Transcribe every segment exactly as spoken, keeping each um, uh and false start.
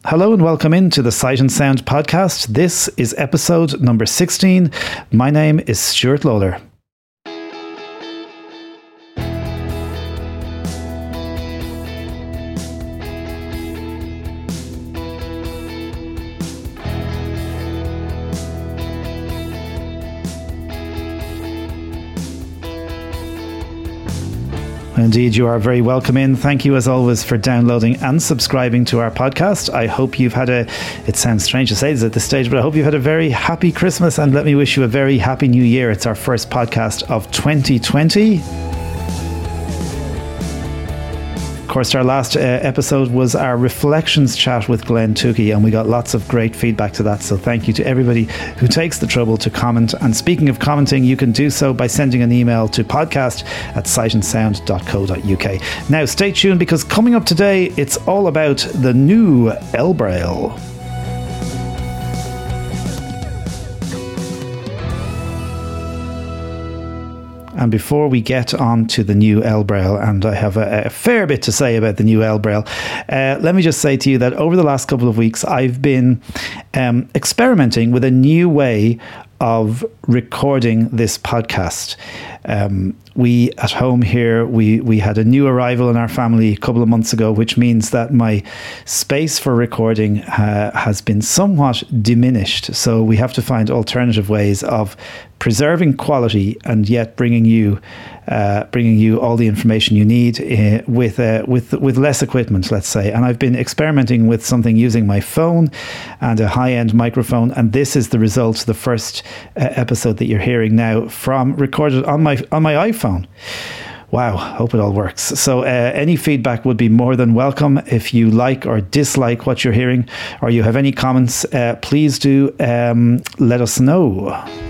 Hello and welcome into the Sight and Sound podcast. This is episode number sixteen. My name is Stuart Lawler. Indeed, you are very welcome in. Thank you as always for downloading and subscribing to our podcast. I hope you've had a, it sounds strange to say this at this stage, but I hope you've had a very happy Christmas and let me wish you a very happy new year. It's our first podcast of twenty twenty. Of course, our last uh, episode was our reflections chat with Glenn Tukey, and we got lots of great feedback to that. So thank you to everybody who takes the trouble to comment. And speaking of commenting, you can do so by sending an email to podcast at sight and sound dot co dot uk. Now, stay tuned because coming up today, it's all about the new L Braille. And before we get on to the new L Braille, and I have a, a fair bit to say about the new L Braille, uh, let me just say to you that over the last couple of weeks, I've been um, experimenting with a new way of recording this podcast. Um, we at home here, we, we had a new arrival in our family a couple of months ago, which means that my space for recording uh, has been somewhat diminished. So we have to find alternative ways of preserving quality and yet bringing you uh, bringing you all the information you need uh, with uh, with with less equipment, let's say. And I've been experimenting with something using my phone and a high-end microphone, and this is the result. The first uh, episode that you're hearing now from recorded on my on my iPhone. Wow, hope it all works. So uh, any feedback would be more than welcome. If you like or dislike what you're hearing, or you have any comments, uh, please do um, let us know.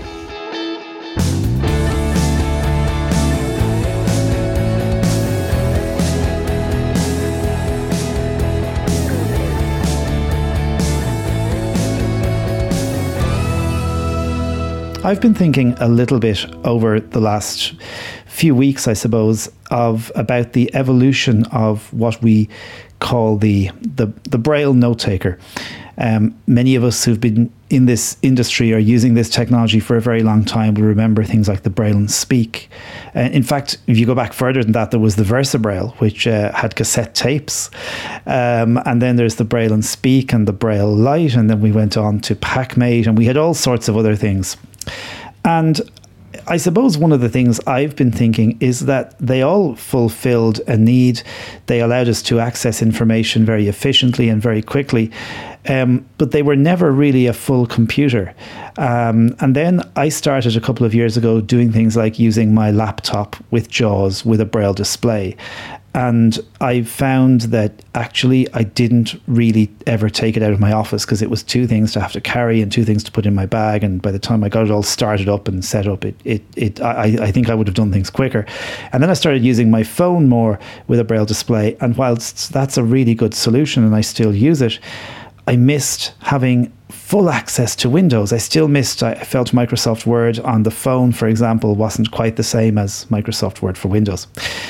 I've been thinking a little bit over the last few weeks, I suppose, of about the evolution of what we call the the, the Braille note taker. Um, many of us who've been in this industry or using this technology for a very long time will remember things like the Braille and Speak. Uh, in fact, if you go back further than that, there was the Versa Braille, which uh, had cassette tapes. Um, and then there's the Braille and Speak and the Braille Lite. And then we went on to PacMate, and we had all sorts of other things. And I suppose one of the things I've been thinking is that they all fulfilled a need. They allowed us to access information very efficiently and very quickly, um, but they were never really a full computer. Um, and then I started a couple of years ago doing things like using my laptop with JAWS with a Braille display. And I found that actually I didn't really ever take it out of my office because it was two things to have to carry and two things to put in my bag. And by the time I got it all started up and set up, it it it I, I think I would have done things quicker. And then I started using my phone more with a Braille display. And whilst that's a really good solution and I still use it, I missed having full access to Windows. I still missed, I felt Microsoft Word on the phone, for example, wasn't quite the same as Microsoft Word for Windows.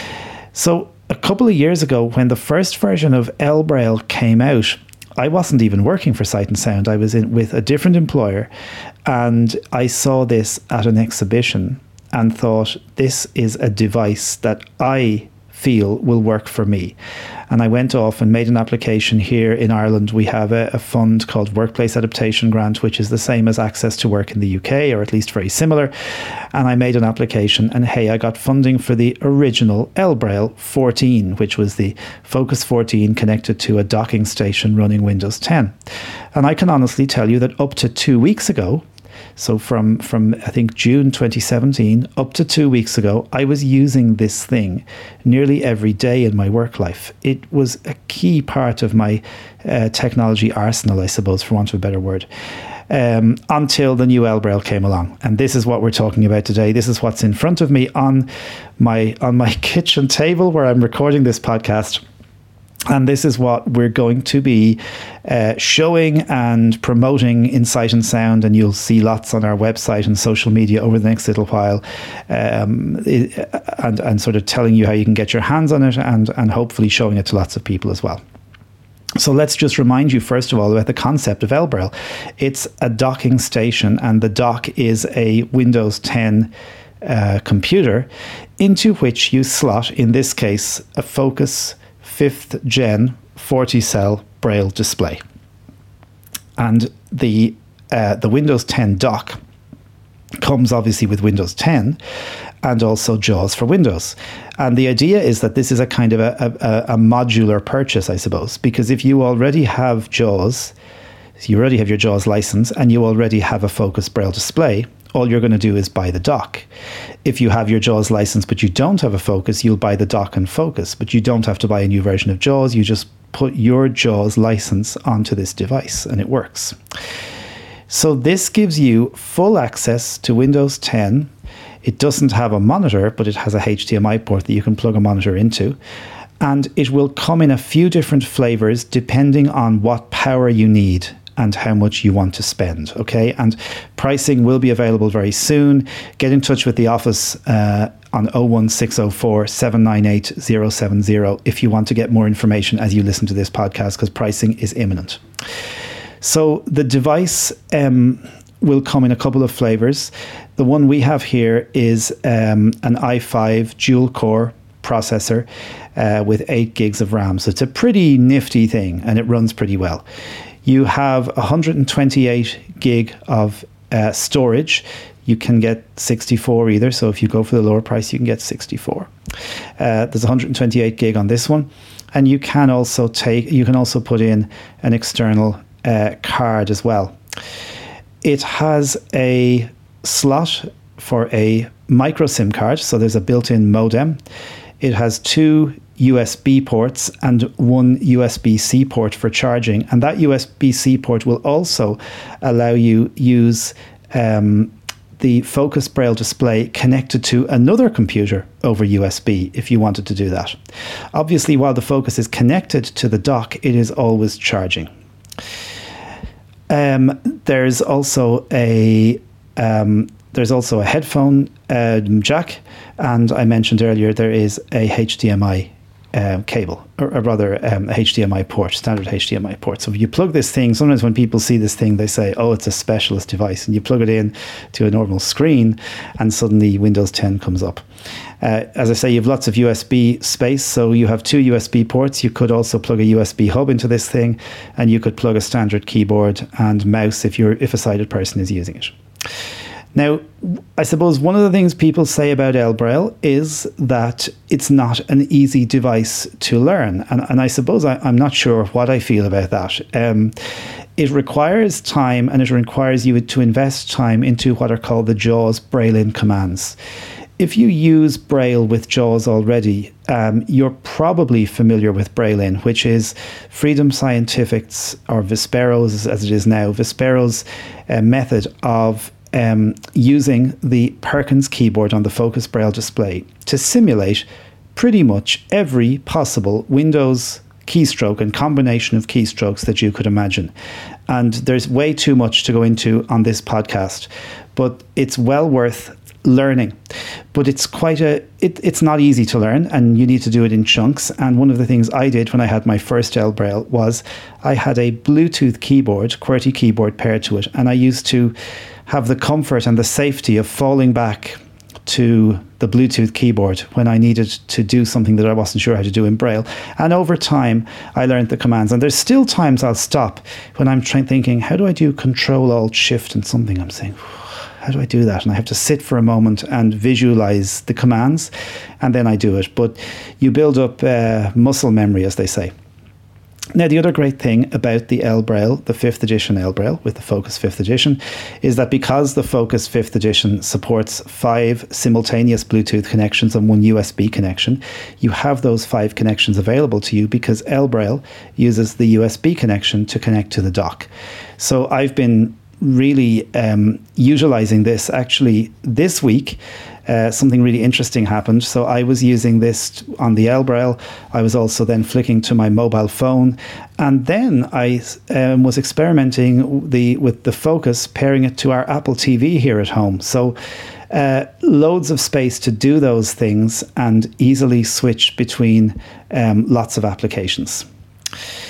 So a couple of years ago, when the first version of L Braille came out, I wasn't even working for Sight and Sound. I was in with a different employer, and I saw this at an exhibition and thought, this is a device that I feel will work for me. And I went off and made an application here in Ireland. We have a, a fund called Workplace Adaptation Grant, which is the same as Access to Work in the U K, or at least very similar. And I made an application, and hey, I got funding for the original L Braille fourteen, which was the Focus fourteen connected to a docking station running Windows ten. And I can honestly tell you that up to two weeks ago, so from, from I think June twenty seventeen up to two weeks ago, I was using this thing nearly every day in my work life. It was a key part of my uh, technology arsenal, I suppose, for want of a better word, um, until the new L Braille came along. And this is what we're talking about today. This is what's in front of me on my on my kitchen table where I'm recording this podcast. And this is what we're going to be uh, showing and promoting in Sight and Sound, and you'll see lots on our website and social media over the next little while, um, it, and, and sort of telling you how you can get your hands on it and, and hopefully showing it to lots of people as well. So let's just remind you, first of all, about the concept of L Braille. It's a docking station, and the dock is a Windows ten uh, computer into which you slot, in this case, a Focus fifth Gen forty cell Braille display. And the uh, the Windows ten dock comes obviously with Windows ten and also JAWS for Windows. And the idea is that this is a kind of a, a, a modular purchase, I suppose, because if you already have JAWS, you already have your JAWS license and you already have a Focus Braille display, all you're going to do is buy the dock. If you have your JAWS license but you don't have a Focus, you'll buy the dock and Focus, but you don't have to buy a new version of JAWS. You just put your JAWS license onto this device and it works. So this gives you full access to Windows ten. It doesn't have a monitor, but it has a H D M I port that you can plug a monitor into. And it will come in a few different flavors depending on what power you need and how much you want to spend. Okay, and pricing will be available very soon. Get in touch with the office uh, on oh one six oh four, seven nine eight, oh seven oh if you want to get more information as you listen to this podcast, because pricing is imminent. So the device um, will come in a couple of flavors. The one we have here is um, an i five dual core processor uh, with eight gigs of RAM. So it's a pretty nifty thing and it runs pretty well. You have one hundred twenty-eight gig of uh, storage. You can get sixty-four either. So if you go for the lower price, you can get sixty-four. Uh, there's one hundred twenty-eight gig on this one. And you can also take, you can also put in an external uh, card as well. It has a slot for a micro SIM card. So there's a built-in modem. It has two U S B ports and one U S B C port for charging. And that U S B C port will also allow you use um, the Focus Braille display connected to another computer over U S B if you wanted to do that. Obviously, while the Focus is connected to the dock, it is always charging. Um, there's also a um, there's also a headphone um, jack, and I mentioned earlier there is a H D M I um, cable, or, or rather um, a H D M I port, standard H D M I port. So if you plug this thing, sometimes when people see this thing, they say, "Oh, it's a specialist device," and you plug it in to a normal screen, and suddenly Windows ten comes up. Uh, as I say, you have lots of U S B space, so you have two U S B ports. You could also plug a U S B hub into this thing, and you could plug a standard keyboard and mouse if you're if a sighted person is using it. Now, I suppose one of the things people say about L Braille is that it's not an easy device to learn, and, and I suppose I, I'm not sure what I feel about that. Um, it requires time, and it requires you to invest time into what are called the JAWS Braille-in commands. If you use Braille with JAWS already, um, you're probably familiar with Braille-in, which is Freedom Scientific's, or Vispero's as it is now, Vispero's uh, method of um, using the Perkins keyboard on the Focus Braille display to simulate pretty much every possible Windows keystroke and combination of keystrokes that you could imagine. And there's way too much to go into on this podcast, but it's well worth learning. But it's quite a it, it's not easy to learn, and you need to do it in chunks. And one of the things I did when I had my first L Braille was I had a Bluetooth keyboard, QWERTY keyboard paired to it, and I used to have the comfort and the safety of falling back to the Bluetooth keyboard when I needed to do something that I wasn't sure how to do in Braille. And over time, I learned the commands. And there's still times I'll stop when I'm trying thinking, how do I do Control Alt Shift and something? I'm saying, how do I do that? And I have to sit for a moment and visualize the commands, and then I do it. But you build up uh, muscle memory, as they say. Now, the other great thing about the L Braille, the fifth edition L Braille with the Focus fifth edition, is that because the Focus fifth edition supports five simultaneous Bluetooth connections and one U S B connection, you have those five connections available to you because L Braille uses the U S B connection to connect to the dock. So I've been really um, utilizing this actually this week. Uh, something really interesting happened. So I was using this on the L Braille. I was also then flicking to my mobile phone, and then I um, was experimenting the with the Focus, pairing it to our Apple T V here at home. So uh, loads of space to do those things and easily switch between um, lots of applications.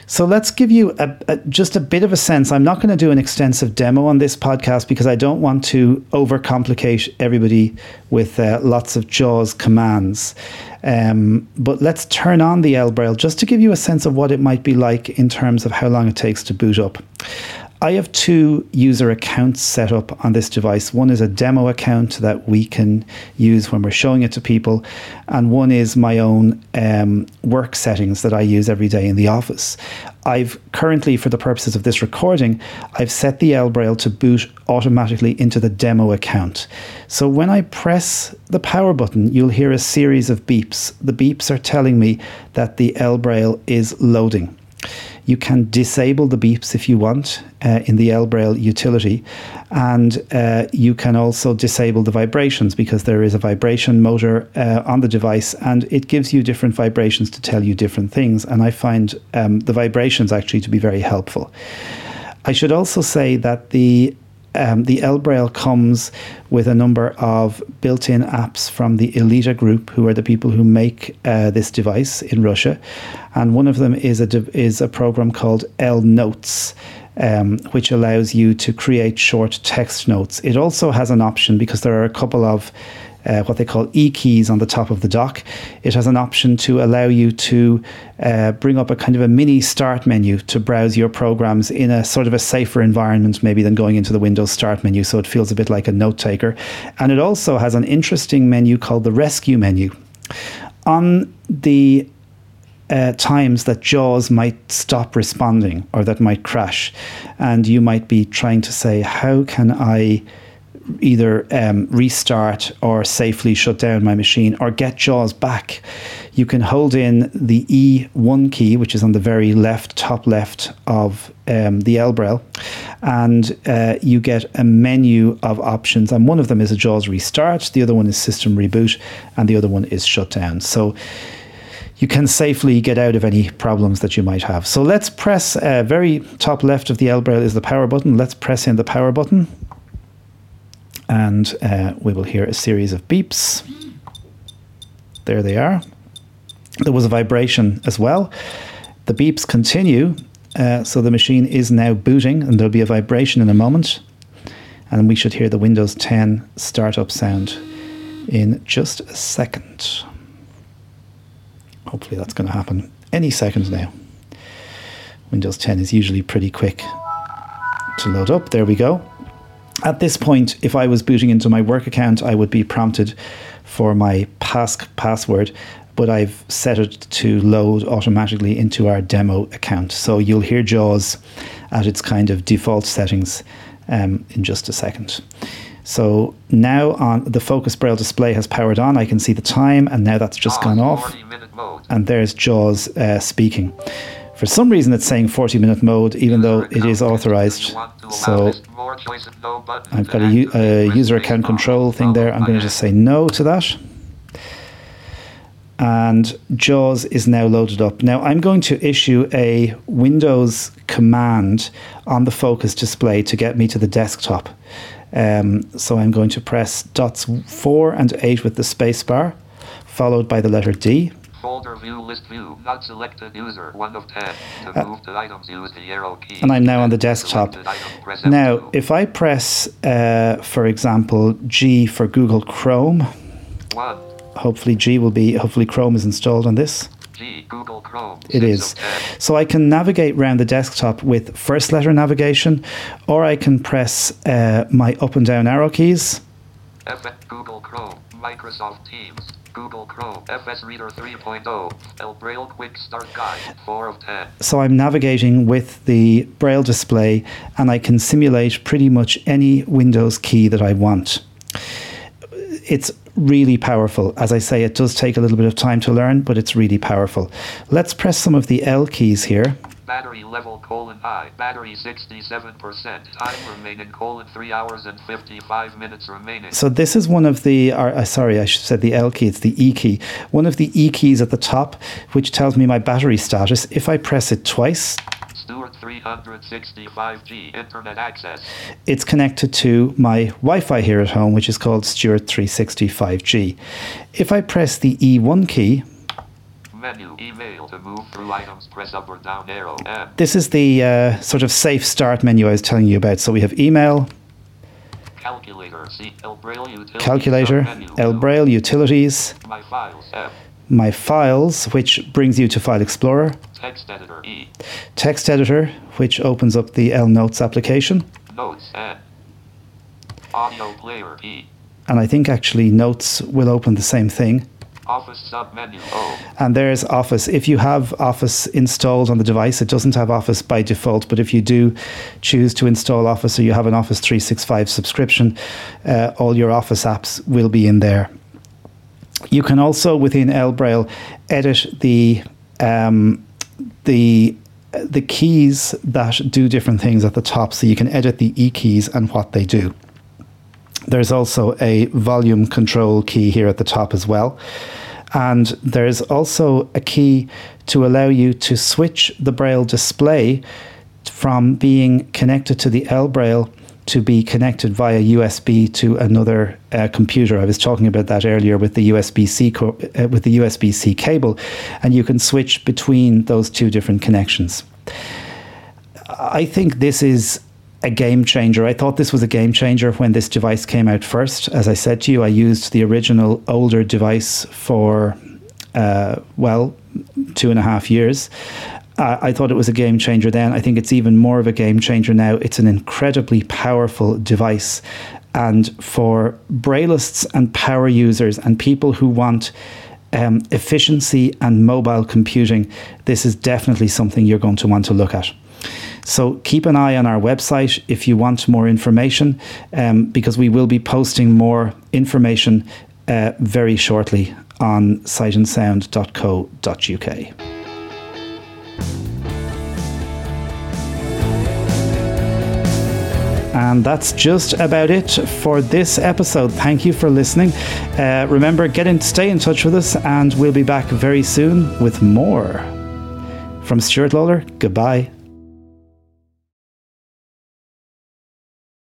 So let's give you a, a, just a bit of a sense. I'm not going to do an extensive demo on this podcast because I don't want to overcomplicate everybody with uh, lots of JAWS commands. Um, but let's turn on the L Braille just to give you a sense of what it might be like in terms of how long it takes to boot up. I have two user accounts set up on this device. One is a demo account that we can use when we're showing it to people, and one is my own um, work settings that I use every day in the office. I've currently, for the purposes of this recording, I've set the L Braille to boot automatically into the demo account. So when I press the power button, you'll hear a series of beeps. The beeps are telling me that the L Braille is loading. You can disable the beeps if you want uh, in the L Braille utility, and uh, you can also disable the vibrations because there is a vibration motor uh, on the device, and it gives you different vibrations to tell you different things, and I find um, the vibrations actually to be very helpful. I should also say that the Um, the L Braille comes with a number of built-in apps from the Elita Group, who are the people who make uh, this device in Russia, and one of them is a is a program called L Notes, um, which allows you to create short text notes. It also has an option, because there are a couple of Uh, what they call E-keys on the top of the dock. It has an option to allow you to uh, bring up a kind of a mini start menu to browse your programs in a sort of a safer environment maybe than going into the Windows start menu, so it feels a bit like a note taker. And it also has an interesting menu called the rescue menu. On the Uh, times that JAWS might stop responding or that might crash, and you might be trying to say, how can I either um, restart or safely shut down my machine or get JAWS back? You can hold in the E one key, which is on the very left, top left of um, the L Braille, and uh, you get a menu of options, and one of them is a JAWS restart, the other one is system reboot, and the other one is shut down. So you can safely get out of any problems that you might have. So let's press, uh, very top left of the L Braille is the power button. Let's press in the power button, and uh, we will hear a series of beeps. There they are. There was a vibration as well. The beeps continue, uh, so the machine is now booting, and there'll be a vibration in a moment, and we should hear the Windows ten startup sound in just a second. Hopefully that's going to happen any second now. Windows ten is usually pretty quick to load up. There we go. At this point, if I was booting into my work account, I would be prompted for my pass password, but I've set it to load automatically into our demo account. So you'll hear JAWS at its kind of default settings um, in just a second. So now on the Focus Braille display has powered on. I can see the time, and now that's just gone off. And there's JAWS uh, speaking. For some reason, it's saying forty minute mode, even though it is authorized. So I've got a, a user account control thing there. I'm going to just say no to that. And JAWS is now loaded up. Now I'm going to issue a Windows command on the Focus display to get me to the desktop. Um, so I'm going to press dots four and eight with the space bar, followed by the letter D. Folder view, list view, not selected user, one of ten. To move to items, use the arrow key. And I'm now on the desktop. Item, now, if I press, uh, for example, G for Google Chrome, one. Hopefully G will be, hopefully Chrome is installed on this. G, Google Chrome. It is. So I can navigate around the desktop with first letter navigation, or I can press uh, my up and down arrow keys. F Google Chrome, Microsoft Teams, Google Chrome, F S Reader three point oh, L Braille Quick Start Guide, four of ten. So I'm navigating with the Braille display, and I can simulate pretty much any Windows key that I want. It's really powerful. As I say, it does take a little bit of time to learn, but it's really powerful. Let's press some of the L keys here. Battery level colon high. Battery sixty-seven percent. Time remaining colon three hours and fifty-five minutes remaining. So this is one of the, or, uh, sorry, I should have said the L key, it's the E key. One of the E keys at the top, which tells me my battery status. If I press it twice, Stewart three sixty-five G internet access. It's connected to my Wi-Fi here at home, which is called Stewart three sixty-five G. If I press the E one key, Menu, email. To move through items, press up or down arrow. M. This is the uh, sort of safe start menu I was telling you about. So we have email, calculator, C, L Braille utilities, calculator, L Braille utilities, my files, F, my files, which brings you to File Explorer, text editor, E, text editor, which opens up the L Notes application, notes, N, audio player, P, and I think actually Notes will open the same thing. Office submenu, O. And there's Office. If you have Office installed on the device, it doesn't have Office by default, but if you do choose to install Office or you have an Office three sixty-five subscription, uh, all your Office apps will be in there. You can also, within L Braille, edit the um, the the keys that do different things at the top, so you can edit the E keys and what they do. There's also a volume control key here at the top as well. And there's also a key to allow you to switch the Braille display from being connected to the L Braille to be connected via U S B to another uh, computer. I was talking about that earlier with the U S B C co- uh, with the U S B C cable, and you can switch between those two different connections. I think this is a game changer. I thought this was a game changer when this device came out first. As I said to you, I used the original older device for, uh, well, two and a half years. Uh, I thought it was a game changer then. I think it's even more of a game changer now. It's an incredibly powerful device. And for Braillists and power users and people who want um, efficiency and mobile computing, this is definitely something you're going to want to look at. So keep an eye on our website if you want more information, um, because we will be posting more information uh, very shortly on sight and sound dot co dot U K. And that's just about it for this episode. Thank you for listening. Uh, remember, get in, stay in touch with us, and we'll be back very soon with more. From Stuart Lawler, goodbye.